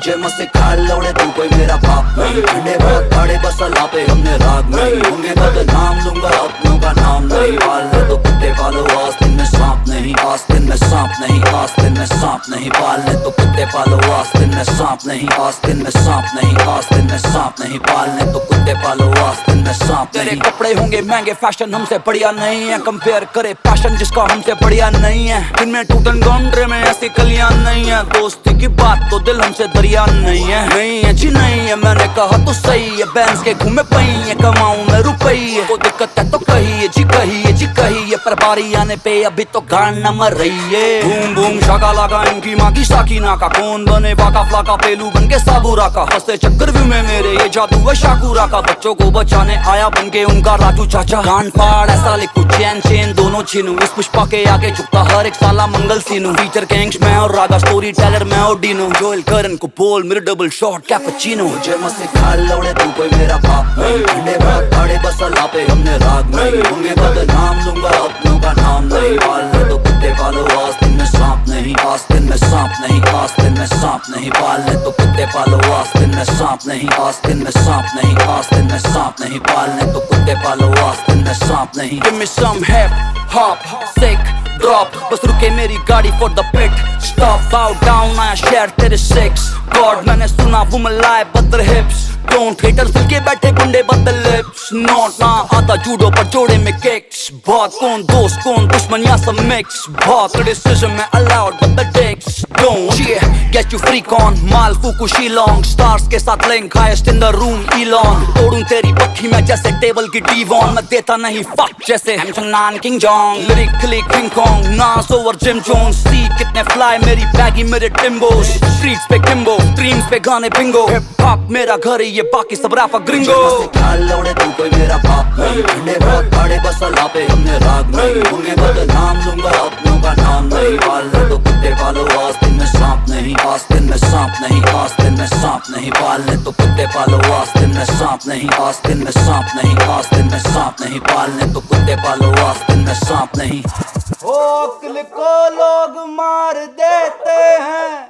मुझे मत सिखा लौड़े तू कोई मेरा बाप नहीं। ठंडे बहुत खड़े बस अल्लाह पे हमने राग नहीं। होंगे बदनाम लूंगा अपनों का नाम नहीं। पाल ले तो कुत्ते पालो आस्तीन में सांप नहीं। आस्तीन में सांप नहीं, आस्तीन में सांप नहीं। पाल ले तो कुत्ते पालो आस्तीन में सांप नहीं। आस्तीन में सांप नहीं, आस्तीन में सांप नहीं। पाल ले तो कुत्ते पालो आस्तीन में सांप नहीं। तेरे कपड़े होंगे महंगे, फैशन हमसे बढ़िया नहीं है। कंपेयर करे पैशन जिसका हमसे बढ़िया नहीं है। इनमें टूटन गौंडरे में ऐसी कलियां नहीं है। दोस्ती की बात तो दिल हमसे दरिया नहीं है। नहीं है जी नहीं है, मैंने कहा तो सही है। बैंस के घूमे पई है, कमाऊं मैं रुपये। को दिक्कत है तो कहिए जी, कहिए जी कहिए। पर बारी आने पे अभी तो गान न मर रही है। बूम बूम शाका लगा इनकी माँ की साकीना का। कौन बने वाका फ्लाका, पेलू बन के साबूरा का। हंसते चक्रव्यूह में मेरे ये जादू है शाकुरा का। बच्चों को बचाने आया बन के उनका राजू चाचा। कान फाड़ ऐसा लिखू, चैन चेन दोनों छीनू। इस पुष्पा के आगे झुकता हर एक साला मंगल सीनू। फीचर गैंग्स में और रागा, स्टोरी टेलर में और डीनो। जोएल करन को बोल मेरे डबल शॉट कैपुचिनो। मुझे मत सिखा लौड़े तू कोई मेरा बाप नहीं। ठंडे बहुत खड़े बस अल्लाह पे हमने राग नहीं। होंगे बदनाम लूंगा अपनों का नाम नहीं। पाल ले तो कुत्ते पालो आस्तीन में सांप नहीं। आस्तीन में सांप नहीं, आस्तीन में सांप नहीं। पाल ले तो कुत्ते पालो आस्तीन में सांप नहीं। आस्तीन में सांप नहीं, आस्तीन में सांप नहीं। पाल ले तो कुत्ते पालो आस्तीन में सांप नहीं। Give me some hip hop, sick drop, बस रुके मेरी गाड़ी for the pit stop. Bow down, I share तेरे six God, मैंने सुना woman lie but their hips don't. haters दिल के बैठे गुंडे but the lips not. ना आता जूडो पर जोड़े में kicks। बहुत कौन दोस्त कौन दुश्मन या सब mix। बहुत criticism में allowed but the dicks don't. Yeah, get you freak on, mall फूकू शीलोंग। stars के साथ link, highest in the room Elon। तोड़ूं तेरी पट्टी में जैसे टेबल की Devon। मैं देता नहीं fuck जैसे Hamilton नान King Jong। lyrically King Kong, Nas over Jim Jones। see कितने fly मेरी baggy मेरे Timbos। streets पे Kimbo, streams पे गाने bingo। hip hop मेरा घर है, ये बाकी सब रैपर ग्रिंगो। लौड़े तू कोई मेरा बाप नहीं। ठंडे बहुत खड़े बस अल्लाह पे हमने राग नहीं। होंगे बदनाम लूंगा अपनों का नाम नहीं। पाल ले तो कुत्ते पालो आस्तीन में सांप नहीं। आस्तीन में सांप नहीं, आस्तीन में सांप नहीं। पाल ले तो कुत्ते पालो आस्तीन में सांप नहीं। आस्तीन में सांप नहीं, आस्तीन में सांप नहीं। पाल ले तो कुत्ते पालो आस्तीन में सांप नहीं। ओ अक्ल को लोग मार देते हैं,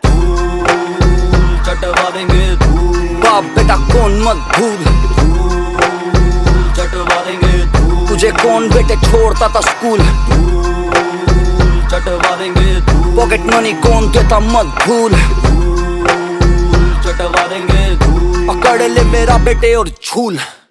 धूल चटवा देंगे धूल। बाप बेटा कौन मत भूल, धूल चटवा देंगे धूल। तुझे कौन बेटे छोड़ता था स्कूल, धूल चटवा देंगे धूल। पॉकेट मनी कौन देता मत भूल, धूल चटवा देंगे धूल। पकड़ ले मेरा बेटे और झूल।